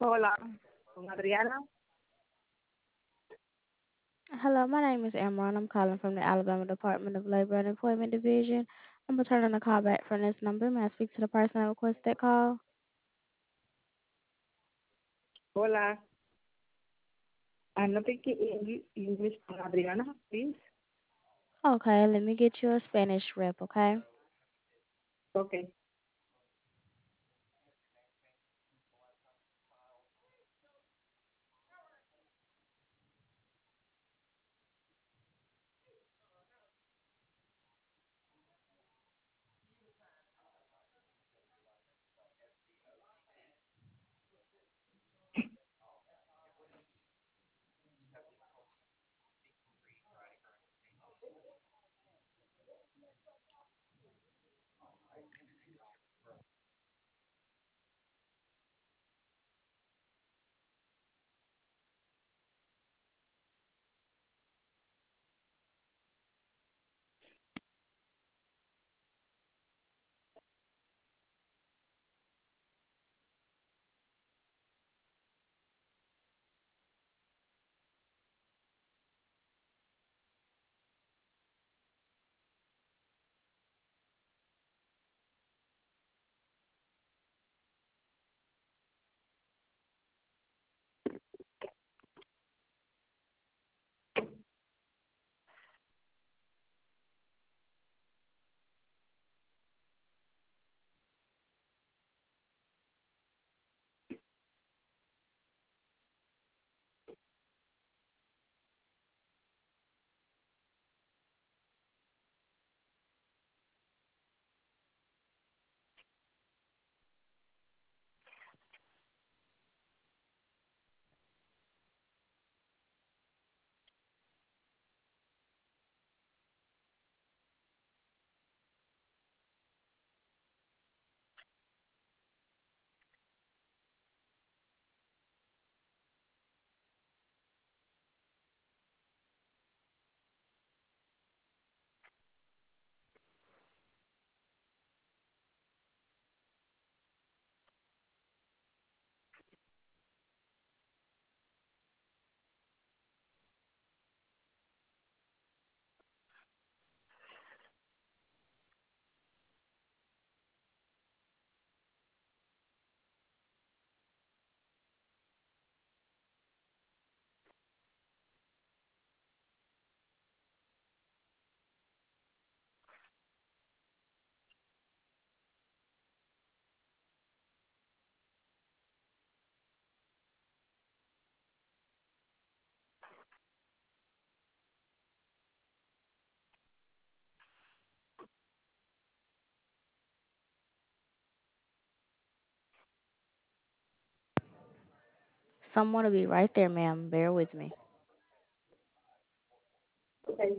Hola, con Adriana. Hello, my name is Amron. I'm calling from the Alabama Department of Labor and Employment Division. I'm returning a call back from this number. May I speak to the person that requested that call? Hola. I'm not speaking English con Adriana, please. Okay, let me get you a Spanish rep, okay? Okay. Someone will be right there, ma'am. Bear with me. Okay.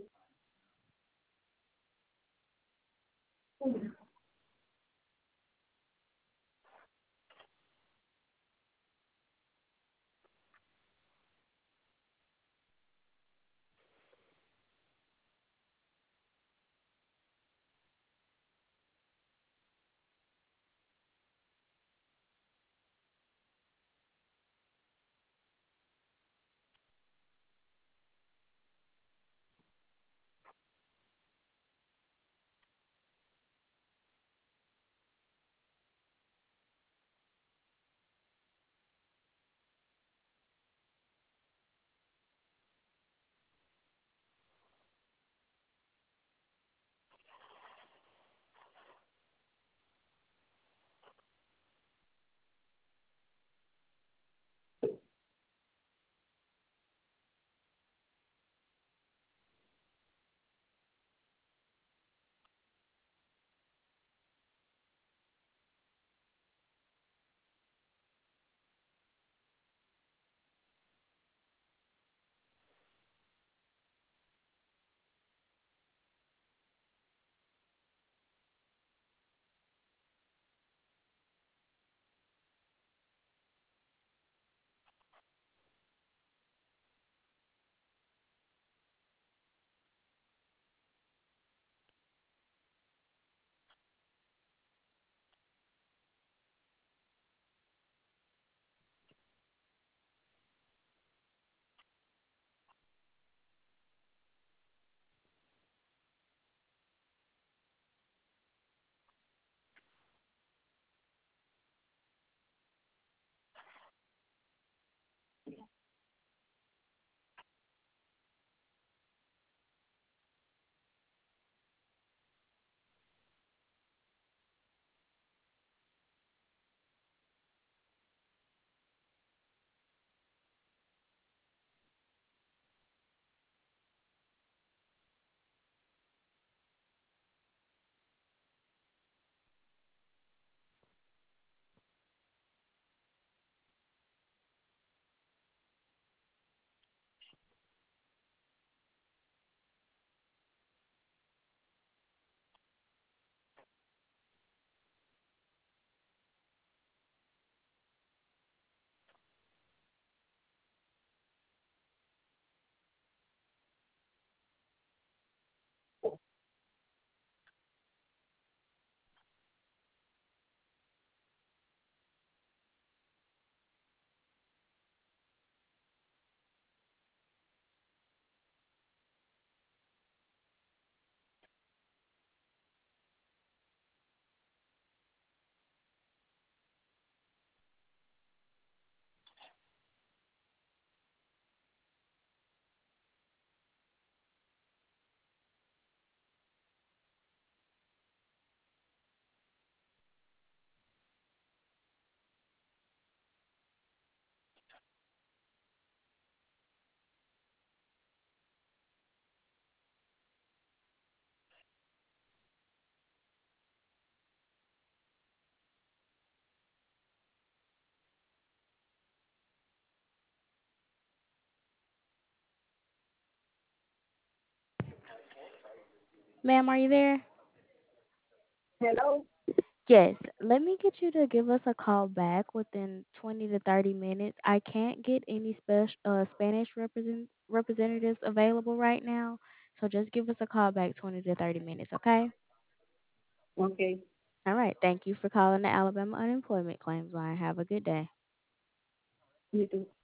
Ma'am, are you there? Hello? Yes. Let me get you to give us a call back within 20 to 30 minutes. I can't get any Spanish representatives available right now, so just give us a call back 20 to 30 minutes, okay? Okay. All right. Thank you for calling the Alabama Unemployment Claims Line. Have a good day. You too.